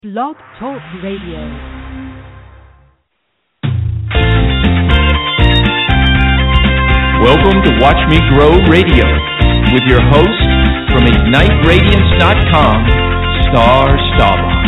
Blog Talk Radio. Welcome to Watch Me Grow Radio with your host from IgniteRadiance.com, Star Staubach.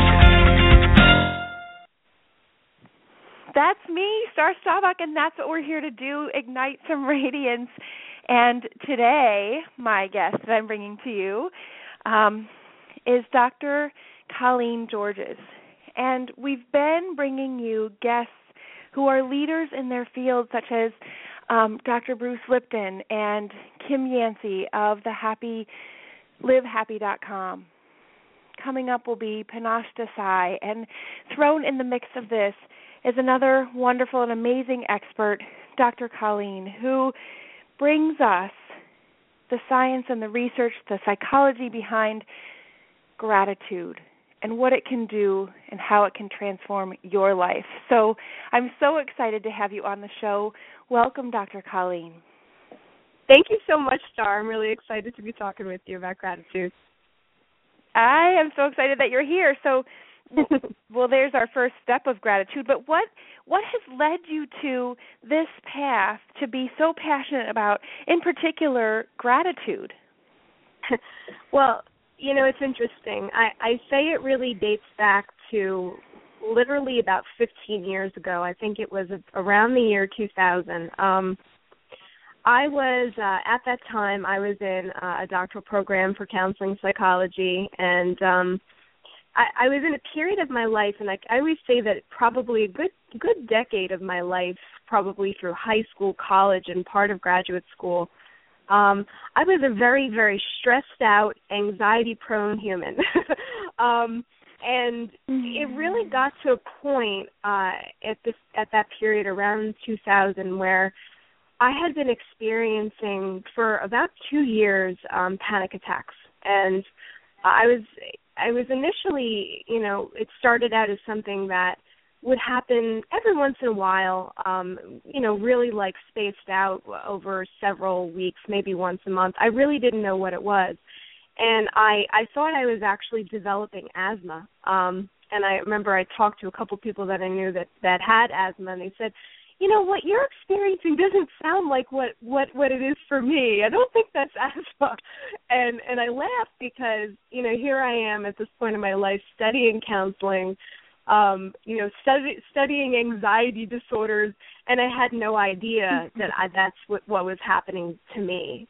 That's me, Star Staubach, and that's what we're here to do, ignite some radiance. And today, my guest that I'm bringing to you is Dr. Colleen Georges. And we've been bringing you guests who are leaders in their field, such as Dr. Bruce Lipton and Kim Yancey of the LiveHappy.com. Coming up will be Panache Desai, and thrown in the mix of this is another wonderful and amazing expert, Dr. Colleen, who brings us the science and the research, the psychology behind gratitude and what it can do and how it can transform your life. So I'm so excited to have you on the show. Welcome, Dr. Colleen. Thank you so much, Star. I'm really excited to be talking with you about gratitude. I am so excited that you're here. So, well, there's our first step of gratitude. But what has led you to this path to be so passionate about, in particular, gratitude? Well, you know, it's interesting. I say it really dates back to literally about 15 years ago. I think it was around the year 2000. I was, at that time, I was in a doctoral program for counseling psychology, and I was in a period of my life, and I always say that probably a good decade of my life, probably through high school, college, and part of graduate school, I was a very, very stressed out, anxiety-prone human. And it really got to a point at that period around 2000 where I had been experiencing for about 2 years panic attacks, and I was initially, you know, it started out as something that would happen every once in a while, you know, really like spaced out over several weeks, maybe once a month. I really didn't know what it was. And I thought I was actually developing asthma. And I remember I talked to a couple people that I knew that had asthma, and they said, you know, what you're experiencing doesn't sound like what it is for me. I don't think that's asthma. And I laughed because, you know, here I am at this point in my life studying counseling, you know, studying anxiety disorders, and I had no idea that that's what was happening to me.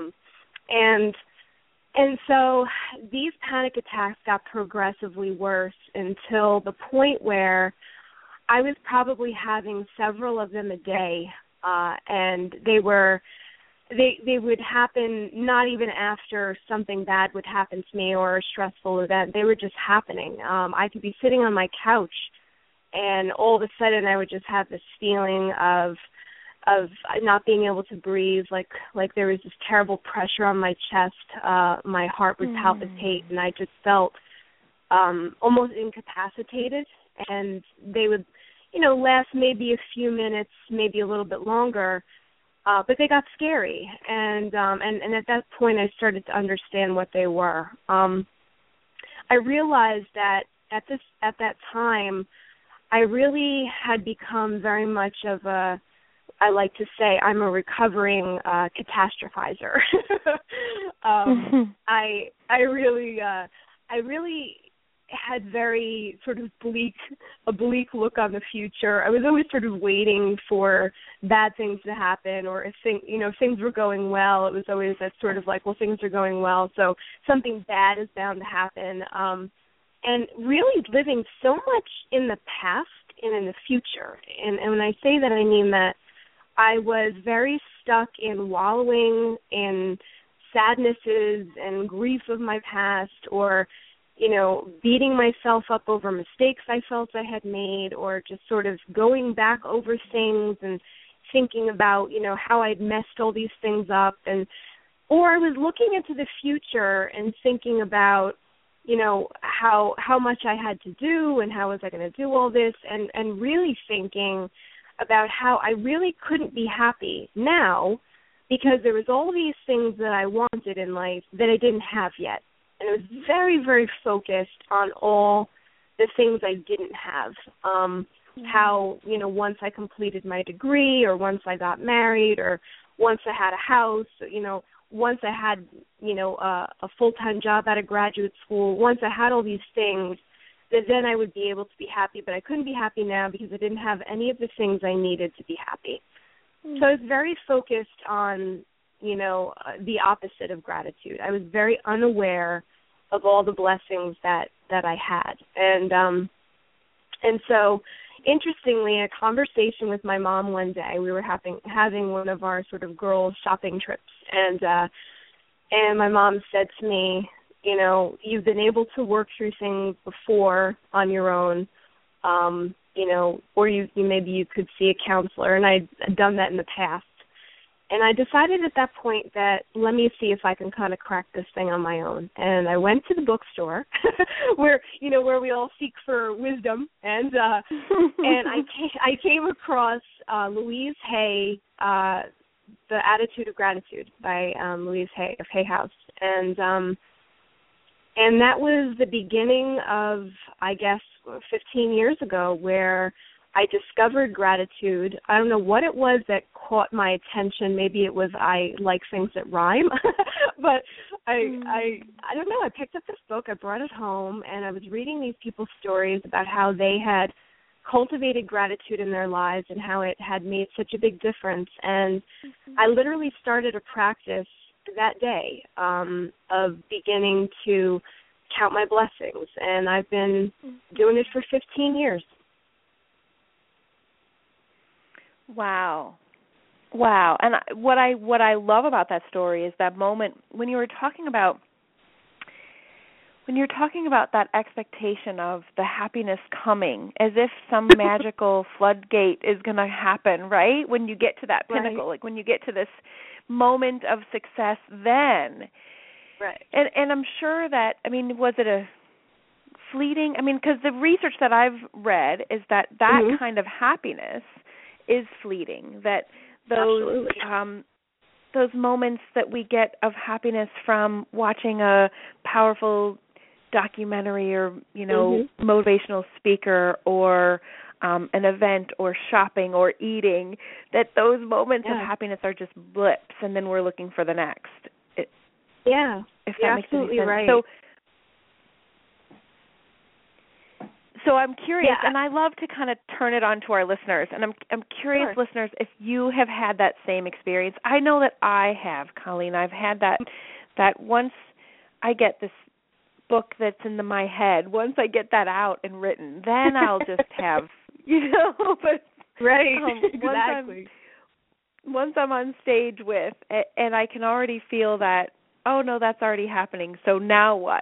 And so these panic attacks got progressively worse until the point where I was probably having several of them a day, and they would happen not even after something bad would happen to me or a stressful event. They were just happening. I could be sitting on my couch, and all of a sudden I would just have this feeling of not being able to breathe, like there was this terrible pressure on my chest. My heart would palpitate, and I just felt almost incapacitated. And they would, you know, last maybe a few minutes, maybe a little bit longer, but they got scary. And at that point, I started to understand what they were. I realized that at that time, I really had become very much of I like to say I'm a recovering catastrophizer. I really had very sort of a bleak look on the future. I was always sort of waiting for bad things to happen, or if things were going well, it was always that sort of like, well, things are going well, so something bad is bound to happen. And really living so much in the past and in the future. And when I say that, I mean that I was very stuck in wallowing in sadnesses and grief of my past, or, you know, beating myself up over mistakes I felt I had made, or just sort of going back over things and thinking about, you know, how I'd messed all these things up, or I was looking into the future and thinking about, you know, how much I had to do and how was I going to do all this, and really thinking about how I really couldn't be happy now because there was all these things that I wanted in life that I didn't have yet. And it was very, very focused on all the things I didn't have. How, once I completed my degree, or once I got married, or once I had a house, once I had, a full-time job out of graduate school, once I had all these things, that then I would be able to be happy. But I couldn't be happy now because I didn't have any of the things I needed to be happy. So I was very focused on, the opposite of gratitude. I was very unaware of all the blessings that I had. And so, interestingly, a conversation with my mom one day, we were having one of our sort of girls' shopping trips, and my mom said to me, you've been able to work through things before on your own, or maybe you could see a counselor, and I'd done that in the past. And I decided at that point that let me see if I can kind of crack this thing on my own. And I went to the bookstore where we all seek for wisdom. And I came across Louise Hay, The Attitude of Gratitude by Louise Hay of Hay House. And that was the beginning of, I guess, 15 years ago, where I discovered gratitude. I don't know what it was that caught my attention. Maybe it was I like things that rhyme. But I don't know. I picked up this book. I brought it home, and I was reading these people's stories about how they had cultivated gratitude in their lives and how it had made such a big difference. And I literally started a practice that day of beginning to count my blessings. And I've been doing it for 15 years. Wow. And what I love about that story is that moment when you're talking about that expectation of the happiness coming, as if some magical floodgate is going to happen, right? When you get to that pinnacle, like when you get to this moment of success, then. Right. And I'm sure that, was it a fleeting? Because the research that I've read is that kind of happiness is fleeting, that those moments that we get of happiness from watching a powerful documentary or motivational speaker or an event or shopping or eating, that those moments of happiness are just blips, and then we're looking for the next. If that makes absolutely sense. Right. So I'm curious, and I love to kind of turn it on to our listeners, and I'm curious, Sure. listeners, if you have had that same experience. I know that I have, Colleen. I've had that once I get this book that's in my head, once I get that out and written, then I'll just have, but right, exactly. Once I'm on stage with, and I can already feel that, oh no, that's already happening. So now what?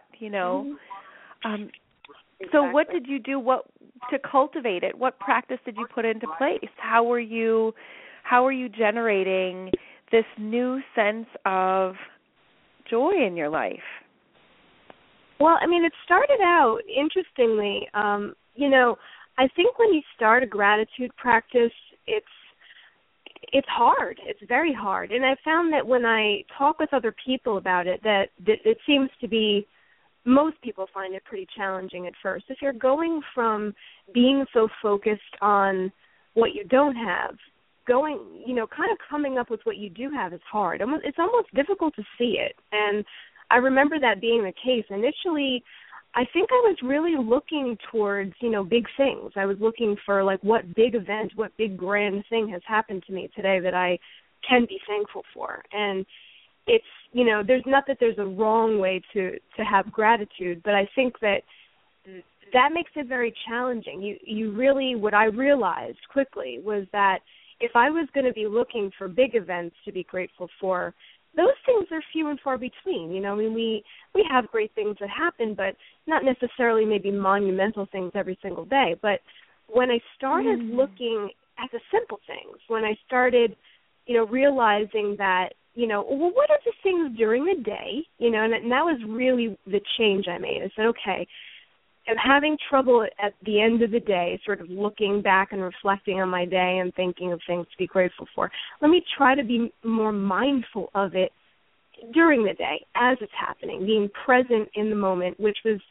So what did you do to cultivate it? What practice did you put into place? How were you generating this new sense of joy in your life? Well, it started out interestingly. I think when you start a gratitude practice, it's hard. It's very hard. And I found that when I talk with other people about it, that it seems to be most people find it pretty challenging at first. If you're going from being so focused on what you don't have, kind of coming up with what you do have is hard. It's almost difficult to see it. And I remember that being the case. Initially, I think I was really looking towards, big things. I was looking for, what big event, what big grand thing has happened to me today that I can be thankful for. And it's, there's a wrong way to have gratitude, but I think that makes it very challenging. You really, what I realized quickly was that if I was going to be looking for big events to be grateful for, those things are few and far between. We have great things that happen, but not necessarily maybe monumental things every single day. But when I started looking at the simple things, when I started, realizing that, what are the things during the day, and that was really the change I made. I said, okay, I'm having trouble at the end of the day sort of looking back and reflecting on my day and thinking of things to be grateful for. Let me try to be more mindful of it during the day as it's happening, being present in the moment, which was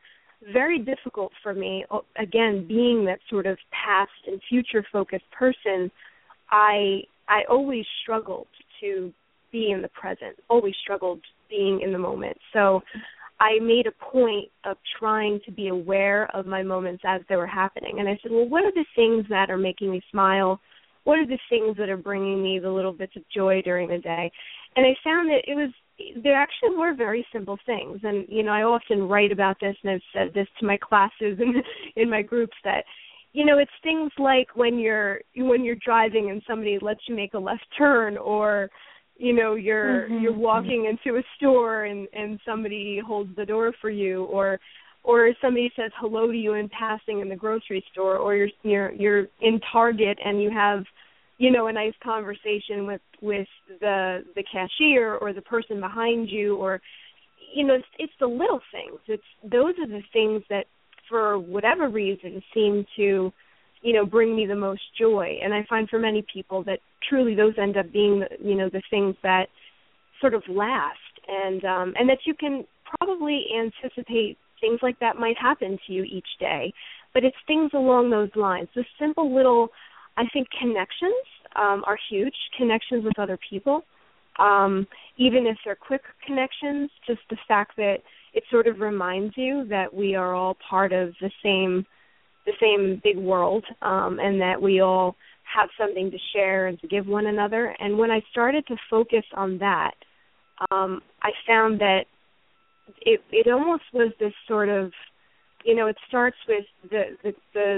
very difficult for me. Again, being that sort of past and future focused person, I always struggled to be in the present, always struggled being in the moment. So I made a point of trying to be aware of my moments as they were happening. And I said, well, what are the things that are making me smile? What are the things that are bringing me the little bits of joy during the day? And I found that there actually were very simple things. And, I often write about this, and I've said this to my classes and in my groups, that, it's things like when you're driving and somebody lets you make a left turn, or, you're walking into a store and somebody holds the door for you, or somebody says hello to you in passing in the grocery store, or you're in Target and you have, a nice conversation with the cashier or the person behind you, or, it's the little things. Those are the things that, for whatever reason, seem to, bring me the most joy. And I find for many people that truly those end up being, the things that sort of last, and that you can probably anticipate things like that might happen to you each day. But it's things along those lines. The simple little, I think, connections are huge, connections with other people. Even if they're quick connections, just the fact that it sort of reminds you that we are all part of the same big world, and that we all have something to share and to give one another. And when I started to focus on that, I found that it almost was this sort of, it starts with the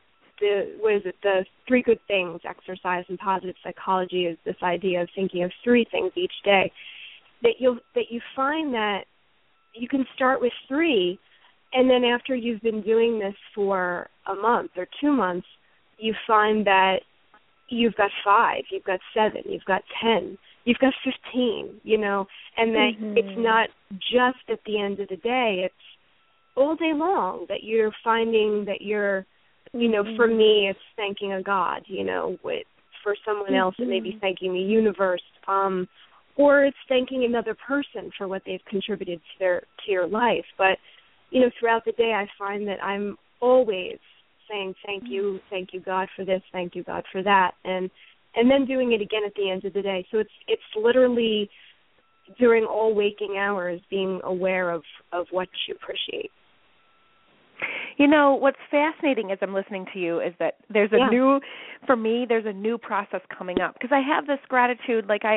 three good things. Exercise and positive psychology is this idea of thinking of three things each day. That you find that you can start with three, and then after you've been doing this for a month or 2 months, you find that you've got 5, you've got 7, you've got 10, you've got 15, and that it's not just at the end of the day, it's all day long that you're finding that you're, for me, it's thanking a God, for someone else it may be thanking the universe, or it's thanking another person for what they've contributed to your life. But, throughout the day I find that I'm always saying thank you God for this, thank you God for that, and then doing it again at the end of the day. So it's literally during all waking hours being aware of what you appreciate. What's fascinating as I'm listening to you is that there's a new process coming up, because I have this gratitude. Like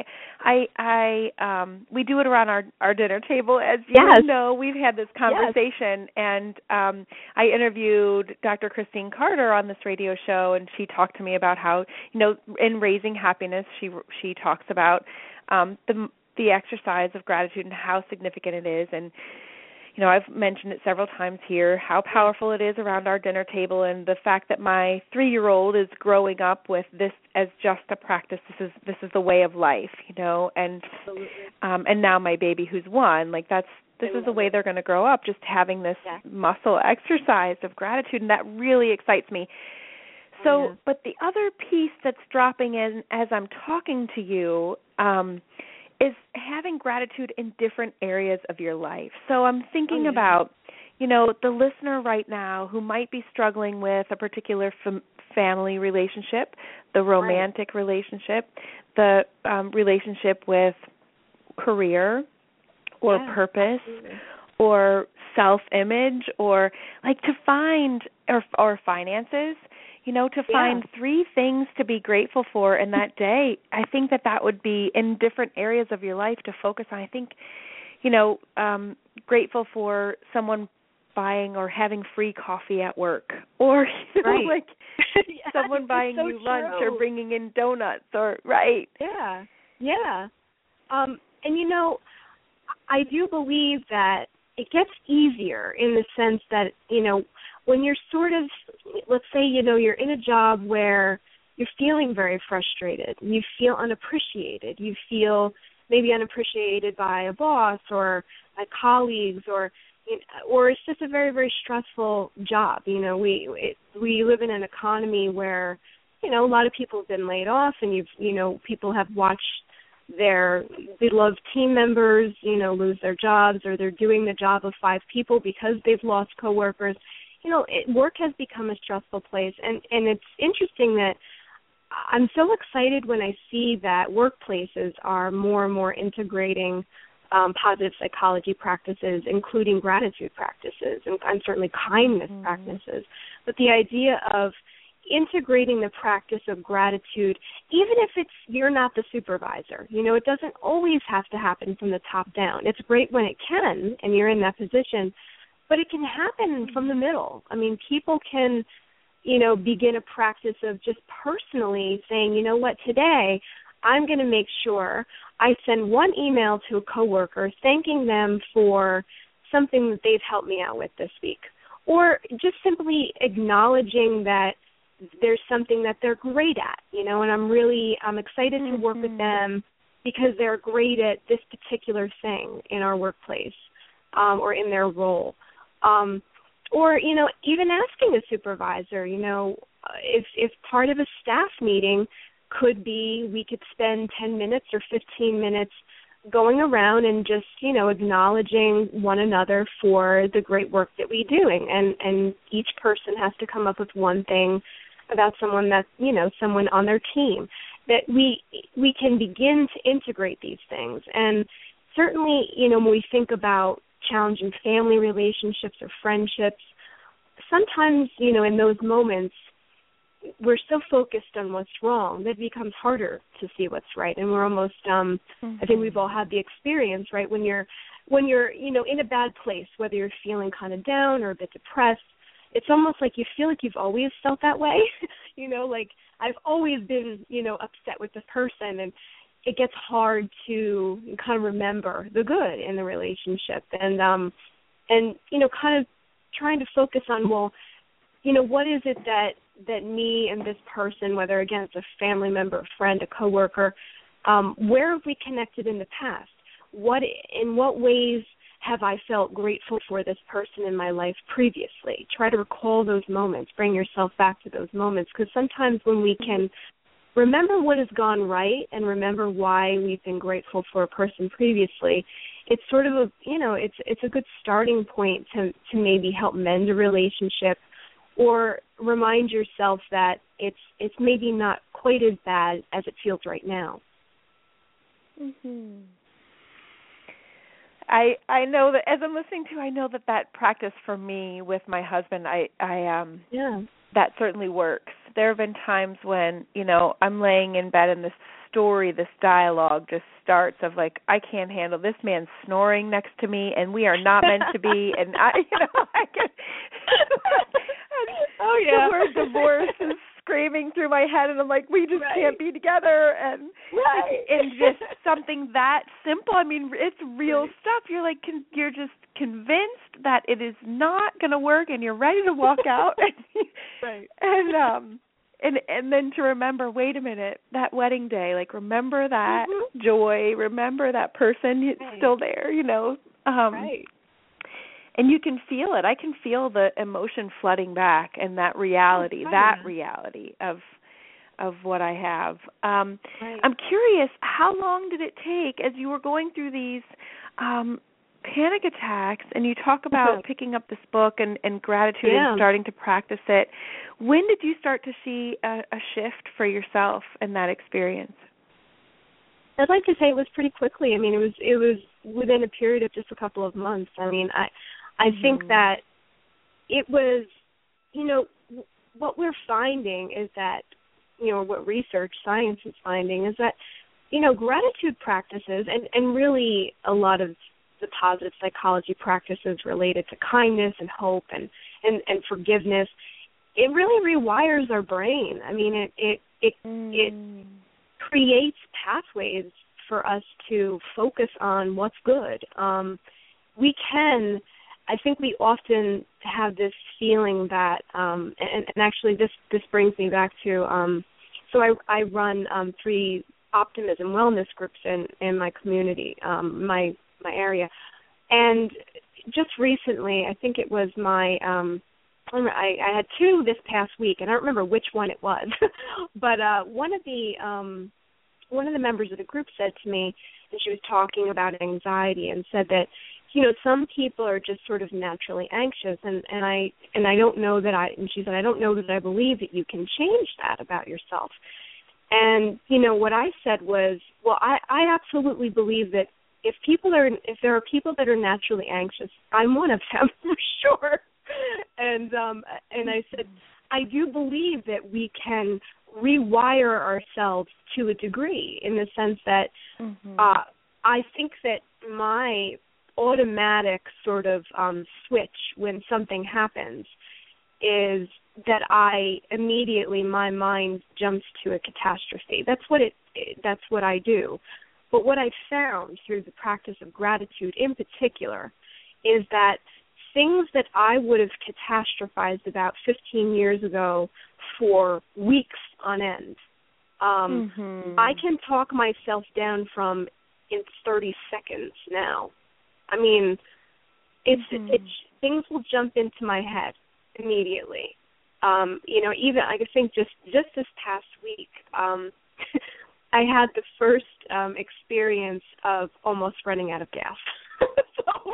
we do it around our dinner table, as you know. We've had this conversation, and I interviewed Dr. Christine Carter on this radio show, and she talked to me about how, in Raising Happiness, she talks about the exercise of gratitude and how significant it is, and I've mentioned it several times here, how powerful it is around our dinner table, and the fact that my 3-year-old is growing up with this as just a practice. This is the way of life, and and now my baby who's 1, this is the way they're going to grow up, just having this muscle exercise of gratitude, and that really excites me. So, but the other piece that's dropping in as I'm talking to you is having gratitude in different areas of your life. So I'm thinking about, the listener right now who might be struggling with a particular family relationship, the romantic relationship, the relationship with career or purpose or self-image, or to find, or finances, to find 3 things to be grateful for in that day. I think that would be in different areas of your life to focus on. I think, grateful for someone buying or having free coffee at work, or, someone buying you lunch or bringing in donuts, or, Yeah. And, I do believe that it gets easier in the sense that, when you're sort of, let's say, you're in a job where you're feeling very frustrated, you feel unappreciated, you feel maybe unappreciated by a boss or by colleagues, or it's just a very, very stressful job. We live in an economy where, a lot of people have been laid off, and people have watched their beloved team members, lose their jobs, or they're doing the job of 5 people because they've lost coworkers. Work has become a stressful place, and it's interesting that I'm so excited when I see that workplaces are more and more integrating positive psychology practices, including gratitude practices and certainly kindness practices. But the idea of integrating the practice of gratitude, even if you're not the supervisor, it doesn't always have to happen from the top down. It's great when it can and you're in that position, but it can happen from the middle. I mean, people can, begin a practice of just personally saying, you know what, today I'm going to make sure I send one email to a coworker thanking them for something that they've helped me out with this week, or just simply acknowledging that there's something that they're great at, and I'm excited to work with them because they're great at this particular thing in our workplace or in their role. Or, even asking a supervisor, if part of a staff meeting could be we could spend 10 minutes or 15 minutes going around and just, acknowledging one another for the great work that we're doing. And each person has to come up with one thing about someone that, someone on their team, that we can begin to integrate these things. And certainly, when we think about challenging family relationships or friendships, sometimes, in those moments, we're so focused on what's wrong that it becomes harder to see what's right. And we're almost, I think we've all had the experience, right, when you're, in a bad place, whether you're feeling kind of down or a bit depressed, it's almost like you feel like you've always felt that way, like I've always been, upset with this person, and it gets hard to kind of remember the good in the relationship, and kind of trying to focus on, well, what is it that me and this person, whether again it's a family member, a friend, a coworker, where have we connected in the past? In what ways have I felt grateful for this person in my life previously? Try to recall those moments, bring yourself back to those moments, because sometimes when we can remember what has gone right and remember why we've been grateful for a person previously, it's sort of it's a good starting point to maybe help mend a relationship, or remind yourself that it's maybe not quite as bad as it feels right now. Mm-hmm. I know that as I'm listening to, I know that practice for me with my husband, that certainly works. There have been times when, I'm laying in bed and this dialogue just starts of like, I can't handle this man snoring next to me, and we are not meant to be, and the word divorce is screaming through my head, and I'm like, we just can't be together, and just something that simple. I mean, it's real stuff. You're like, you're just convinced that it is not going to work, and you're ready to walk out, and then to remember, wait a minute, that wedding day, like remember that joy, remember that person still there, And you can feel it. I can feel the emotion flooding back, and that reality, of what I have. I'm curious, how long did it take as you were going through these panic attacks, and you talk about picking up this book and gratitude and starting to practice it? When did you start to see a shift for yourself in that experience? I'd like to say it was pretty quickly. I mean, it was within a period of just a couple of months. I mean, I think that it was, what we're finding is that, what research, science is finding is that, gratitude practices and really a lot of the positive psychology practices related to kindness and hope and forgiveness, it really rewires our brain. I mean, it creates pathways for us to focus on what's good. I think we often have this feeling that, and actually this brings me back to, so I run 3 optimism wellness groups in my community, my area, and just recently, I think it was I had 2 this past week, and I don't remember which one it was, but one of the one of the members of the group said to me, and she was talking about anxiety and said that, some people are just sort of naturally anxious, and I don't know that and she said, I don't know that I believe that you can change that about yourself. And, what I said was, well, I absolutely believe that if there are people that are naturally anxious, I'm one of them for sure. And I said, I do believe that we can rewire ourselves to a degree, in the sense that I think that my automatic sort of switch when something happens is that I immediately, my mind jumps to a catastrophe. That's what I do. But what I found through the practice of gratitude in particular is that things that I would have catastrophized about 15 years ago for weeks on end, I can talk myself down from in 30 seconds now. I mean, it's things will jump into my head immediately. Even I think just this past week, I had the first experience of almost running out of gas. So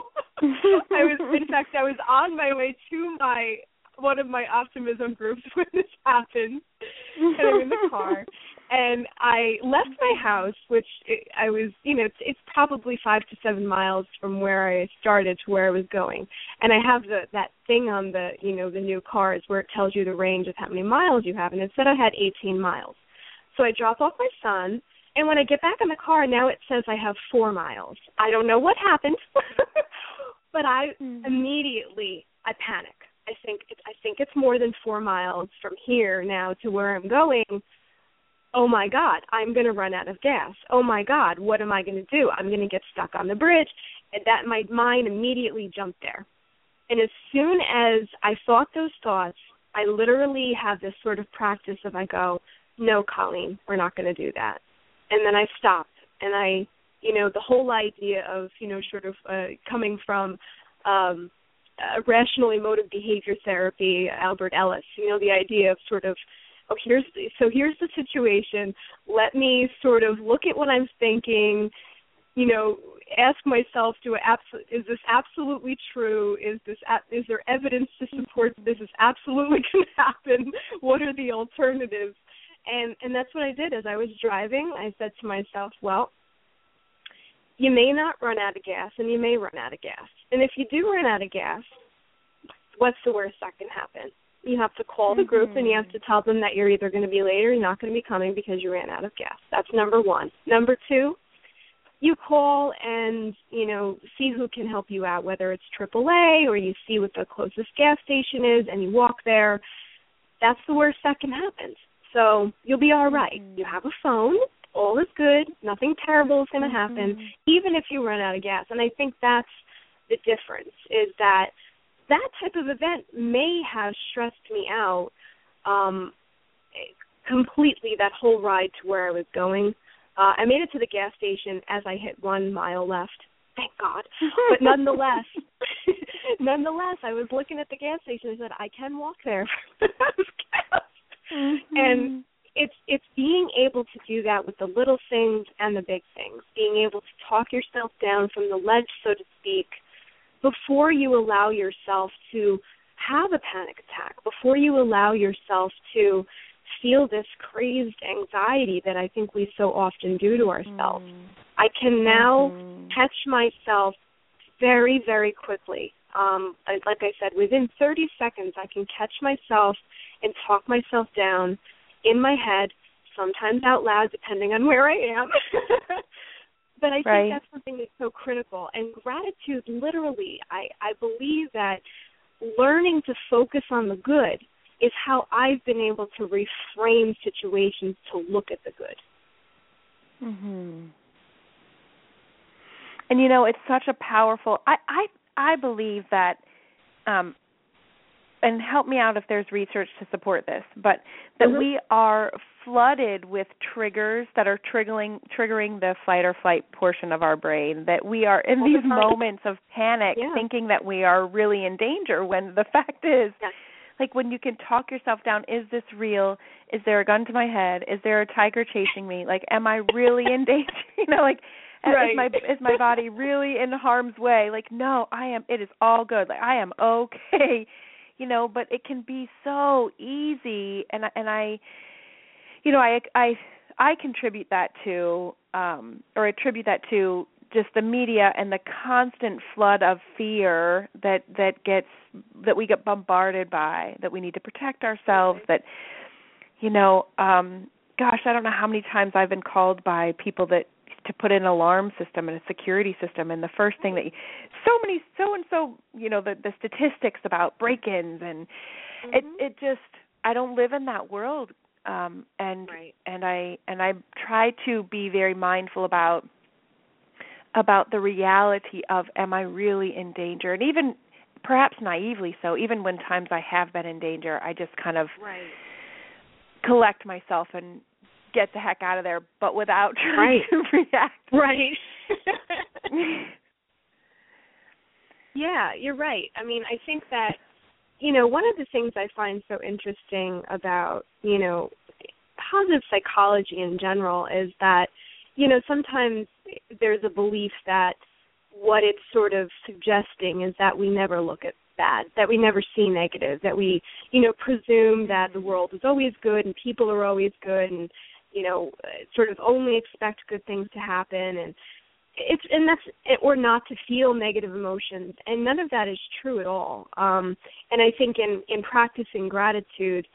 I was on my way to one of my optimism groups when this happened, and I'm in the car, and I left my house, which I was, it's probably 5 to 7 miles from where I started to where I was going, and I have that thing on the new cars where it tells you the range of how many miles you have, and it said I had 18 miles. So I dropped off my son, and when I get back in the car, now it says I have 4 miles. I don't know what happened, but I immediately panic. I think it's more than 4 miles from here now to where I'm going. Oh my God, I'm going to run out of gas. Oh my God, what am I going to do? I'm going to get stuck on the bridge. And that my mind immediately jumped there. And as soon as I thought those thoughts, I literally have this sort of practice of I go, no, Colleen, we're not going to do that. And then I stopped. And I, the whole idea of, sort of coming from rational emotive behavior therapy, Albert Ellis, the idea of sort of, here's the situation. Let me sort of look at what I'm thinking, ask myself, is this absolutely true? Is there evidence to support this is absolutely going to happen? What are the alternatives? And that's what I did. As I was driving, I said to myself, well, you may not run out of gas, and you may run out of gas. And if you do run out of gas, what's the worst that can happen? You have to call the group, and you have to tell them that you're either going to be late or you're not going to be coming because you ran out of gas. That's number one. Number two, you call and, see who can help you out, whether it's AAA or you see what the closest gas station is and you walk there. That's the worst that can happen. So you'll be all right. You have a phone. All is good. Nothing terrible is going to happen, even if you run out of gas. And I think that's the difference, is that type of event may have stressed me out completely, that whole ride to where I was going. I made it to the gas station as I hit 1 mile left. Thank God. But nonetheless, I was looking at the gas station and said, I can walk there. And it's being able to do that with the little things and the big things, being able to talk yourself down from the ledge, so to speak, before you allow yourself to have a panic attack, before you allow yourself to feel this crazed anxiety that I think we so often do to ourselves. I can now catch myself very, very quickly. Like I said, within 30 seconds, I can catch myself and talk myself down in my head, sometimes out loud, depending on where I am. But I think that's something that's so critical. And gratitude, literally, I believe that learning to focus on the good is how I've been able to reframe situations to look at the good. And, it's such a powerful, I believe that, and help me out if there's research to support this, but that we are flooded with triggers that are triggering the fight or flight portion of our brain, that we are in these moments of panic thinking that we are really in danger, when the fact is like when you can talk yourself down, is this real? Is there a gun to my head? Is there a tiger chasing me? Like, am I really in danger? Like, right. is my body really in harm's way? Like, no, I am. It is all good. Like, I am okay. But it can be so easy, and I contribute that to, or attribute that to just the media and the constant flood of fear that we get bombarded by, that we need to protect ourselves, that, gosh, I don't know how many times I've been called by people to put in an alarm system and a security system, and the first thing that the statistics about break-ins, and it just, I don't live in that world, and I try to be very mindful about the reality of, am I really in danger? And even perhaps naively so, even when times I have been in danger, I just kind of collect myself and get the heck out of there, but without trying to react. Right. Yeah, you're right. I mean, I think that, one of the things I find so interesting about, positive psychology in general is that, sometimes there's a belief that what it's sort of suggesting is that we never look at bad, that we never see negative, that we, presume that the world is always good and people are always good, and, sort of only expect good things to happen, and or not to feel negative emotions, and none of that is true at all. And I think in practicing gratitude,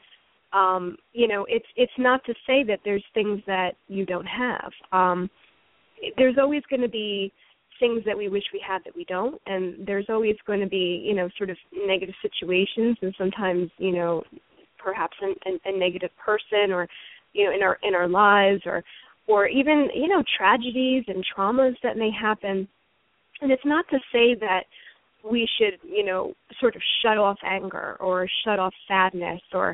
it's not to say that there's things that you don't have. There's always going to be things that we wish we had that we don't, and there's always going to be, sort of negative situations, and sometimes, perhaps a negative person, or, in our lives, or even, tragedies and traumas that may happen. And it's not to say that we should, sort of shut off anger or shut off sadness, or,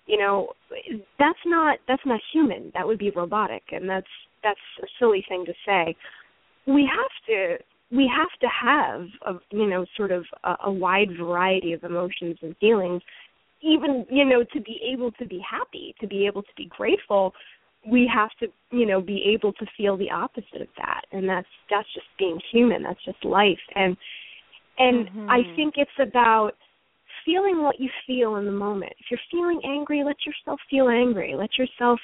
that's not human. That would be robotic, and that's a silly thing to say. We have to have sort of a wide variety of emotions and feelings, even, to be able to be happy, to be able to be grateful. We have to, be able to feel the opposite of that, and that's just being human. That's just life, and I think it's about feeling what you feel in the moment. If you're feeling angry, let yourself feel angry. Let yourself,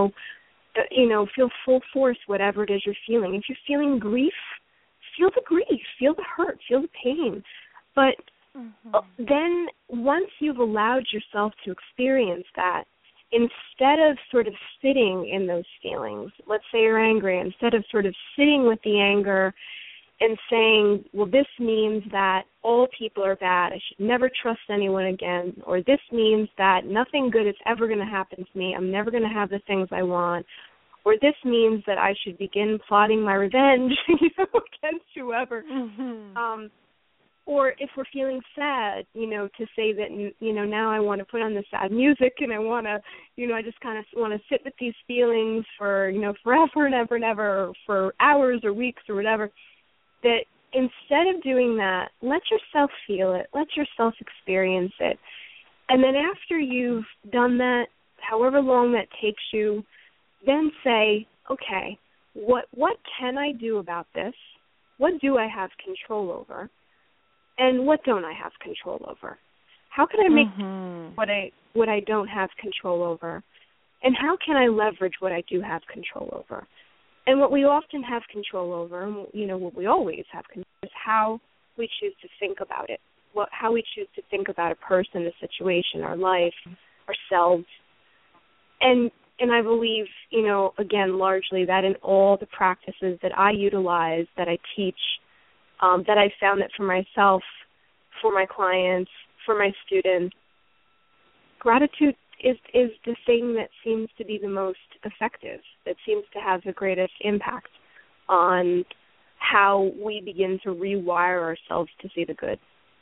feel full force whatever it is you're feeling. If you're feeling grief, feel the grief, feel the hurt, feel the pain. But then once you've allowed yourself to experience that, instead of sort of sitting in those feelings, let's say you're angry, instead of sort of sitting with the anger and saying, well, this means that all people are bad, I should never trust anyone again, or this means that nothing good is ever going to happen to me, I'm never going to have the things I want, or this means that I should begin plotting my revenge against whoever. Or if we're feeling sad, to say that, now I want to put on the sad music, and I want to, I just kind of want to sit with these feelings for, forever and ever and ever, or for hours or weeks or whatever, that instead of doing that, let yourself feel it, let yourself experience it. And then after you've done that, however long that takes you, then say, okay, what can I do about this? What do I have control over? And what don't I have control over? How can I make what I don't have control over? And how can I leverage what I do have control over? And what we often have control over, and what we always have control over, is how we choose to think about it. How we choose to think about a person, a situation, our life, ourselves. And I believe, again, largely that in all the practices that I utilize, that I teach, that I found that for myself, for my clients, for my students, gratitude is the thing that seems to be the most effective, that seems to have the greatest impact on how we begin to rewire ourselves to see the good.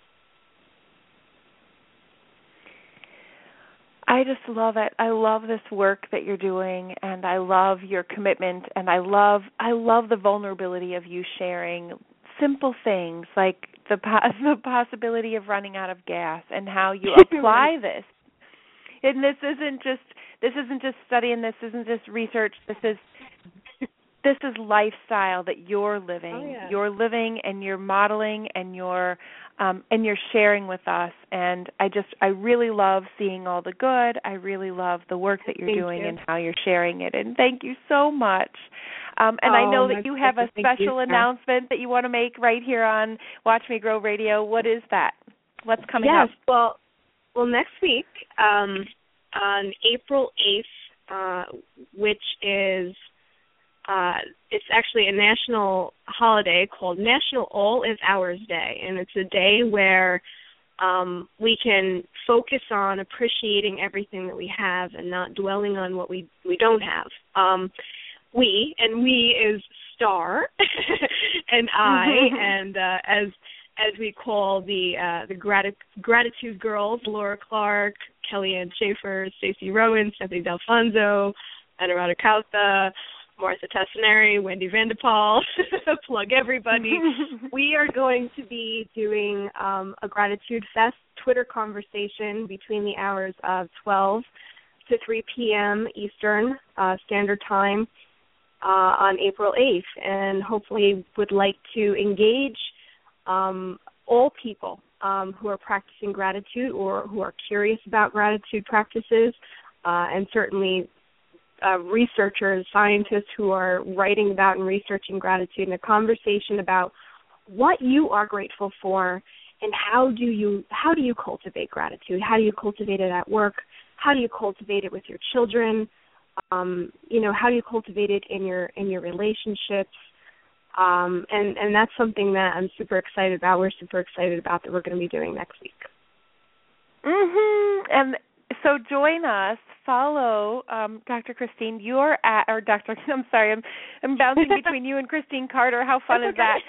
I just love it. I love this work that you're doing, and I love your commitment, and I love the vulnerability of you sharing simple things like the possibility of running out of gas and how you apply this. And this isn't just studying. This isn't just research. This is lifestyle that you're living. Oh, yeah. You're living and you're modeling and you're sharing with us. And I really love seeing all the good. I really love the work that you're doing and how you're sharing it. And thank you so much. And I know that you have a special announcement that you want to make right here on Watch Me Grow Radio. What is that? What's coming up? Yes, well, next week, on April 8th, which is it's actually a national holiday called National All Is Ours Day, and it's a day where we can focus on appreciating everything that we have and not dwelling on what we don't have. We is Star and I, and as we call the Gratitude Girls, Laura Clark, Kellyanne Schaefer, Stacey Rowan, Stephanie D'Alfonso, Anna Radicauta, Martha Tassinari, Wendy Vandepal, plug everybody. We are going to be doing a Gratitude Fest Twitter conversation between the hours of 12 to 3 p.m. Eastern Standard Time on April 8th, and hopefully would like to engage all people who are practicing gratitude or who are curious about gratitude practices, and certainly researchers, scientists who are writing about and researching gratitude, and a conversation about what you are grateful for and how do you cultivate gratitude? How do you cultivate it at work? How do you cultivate it with your children? How do you cultivate it in your relationships? And that's something that I'm super excited about. We're super excited about that we're going to be doing next week. And so join us. Follow Dr. Christine. You're at, or Dr. I'm sorry, I'm bouncing between you and Christine Carter. How fun is that?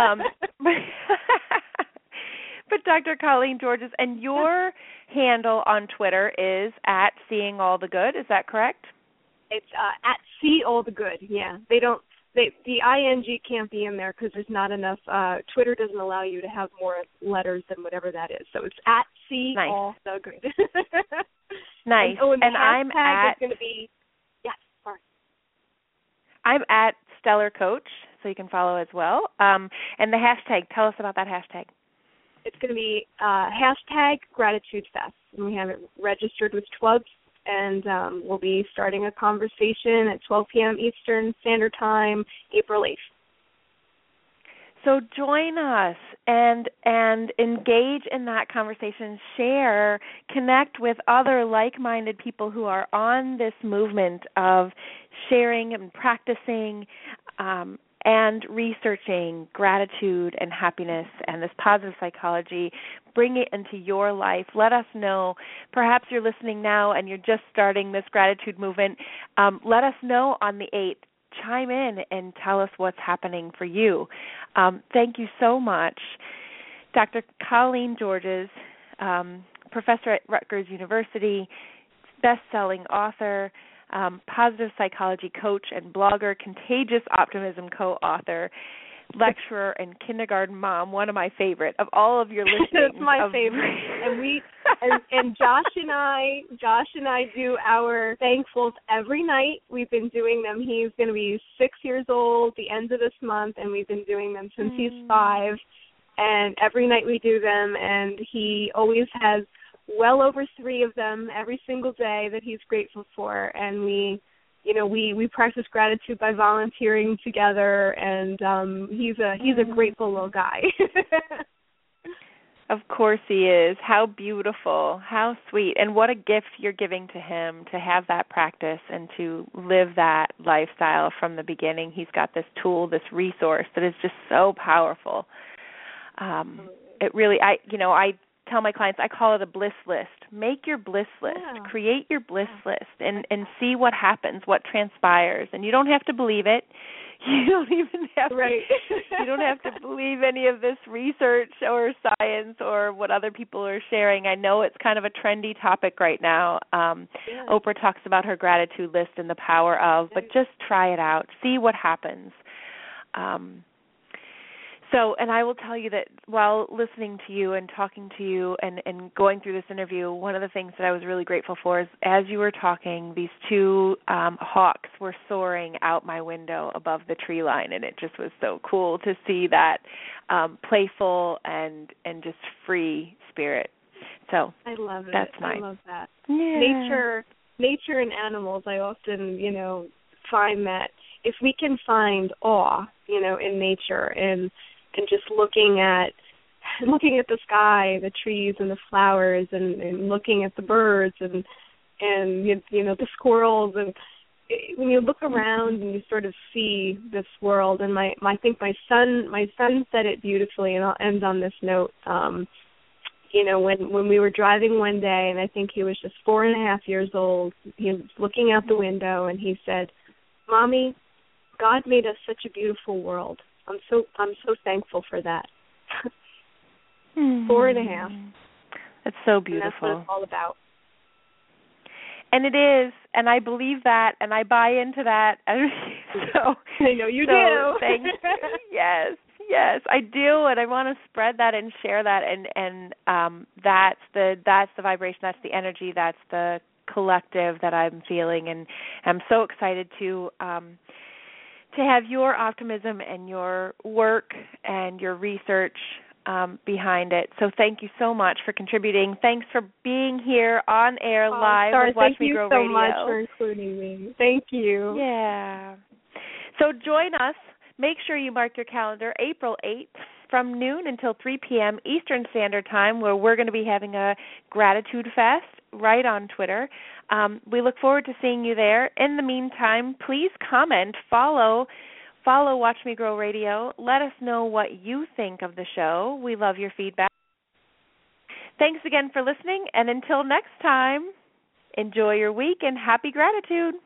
But Dr. Colleen Georges, and your handle on Twitter is at Seeing All the Good. Is that correct? It's at See All the Good. Yeah, the ing can't be in there because there's not enough. Twitter doesn't allow you to have more letters than whatever that is. So it's at See All the Good. Nice. And I'm at. Is going to be. Yeah, sorry. I'm at Stellar Coach, so you can follow as well. And the hashtag. Tell us about that hashtag. It's going to be hashtag Gratitude Fest, and we have it registered with Twubs. And we'll be starting a conversation at 12 p.m. Eastern Standard Time, April 8th. So join us and engage in that conversation, share, connect with other like-minded people who are on this movement of sharing and practicing and researching gratitude and happiness and this positive psychology. Bring it into your life. Let us know. Perhaps you're listening now and you're just starting this gratitude movement. Let us know on the 8th. Chime in and tell us what's happening for you. Thank you so much. Dr. Colleen Georges, professor at Rutgers University, best-selling author, positive psychology coach and blogger, Contagious Optimism co-author, lecturer, and kindergarten mom, one of my favorite of all of your listeners. It's my favorite. And Josh and I do our thankfuls every night. We've been doing them. He's going to be 6 years old the end of this month, and we've been doing them since he's 5. And every night we do them, and he always has well over 3 of them every single day that he's grateful for. And we practice gratitude by volunteering together, and he's a grateful little guy. Of course he is. How beautiful, how sweet, and what a gift you're giving to him to have that practice and to live that lifestyle from the beginning. He's got this tool, this resource that is just so powerful. It really, I tell my clients, I call it a bliss list. Make your bliss list. Yeah. Create your bliss list and see what happens, what transpires. And you don't have to believe it. You don't even have you don't have to believe any of this research or science or what other people are sharing. I know it's kind of a trendy topic right now. Oprah talks about her gratitude list and the power of, but just try it out. See what happens. So, and I will tell you that while listening to you and talking to you and going through this interview, one of the things that I was really grateful for is as you were talking, these two hawks were soaring out my window above the tree line, and it just was so cool to see that playful and just free spirit. So I love it. That's nice. I love that. Yeah. Nature and animals, I often, find that if we can find awe, in nature and just looking at the sky, the trees and the flowers and looking at the birds and the squirrels, and when you look around and you sort of see this world, and I think my son said it beautifully, and I'll end on this note. When we were driving one day, and I think he was just 4.5 years old, he was looking out the window and he said, "Mommy, God made us such a beautiful world. I'm so thankful for that." 4.5. It's so beautiful. And that's what it's all about. And it is, and I believe that, and I buy into that. So I know you do. Thank you. Yes, I do, and I want to spread that and share that, and that's the vibration, that's the energy, that's the collective that I'm feeling, and I'm so excited to have your optimism and your work and your research behind it. So thank you so much for contributing. Thanks for being here on air live with Watch Me Grow Radio. Thank you so much for including me. Thank you. Yeah. So join us. Make sure you mark your calendar April 8th from noon until 3 p.m. Eastern Standard Time, where we're going to be having a gratitude fest right on Twitter. We look forward to seeing you there. In the meantime, please comment, follow Watch Me Grow Radio. Let us know what you think of the show. We love your feedback. Thanks again for listening, and until next time, enjoy your week and happy gratitude.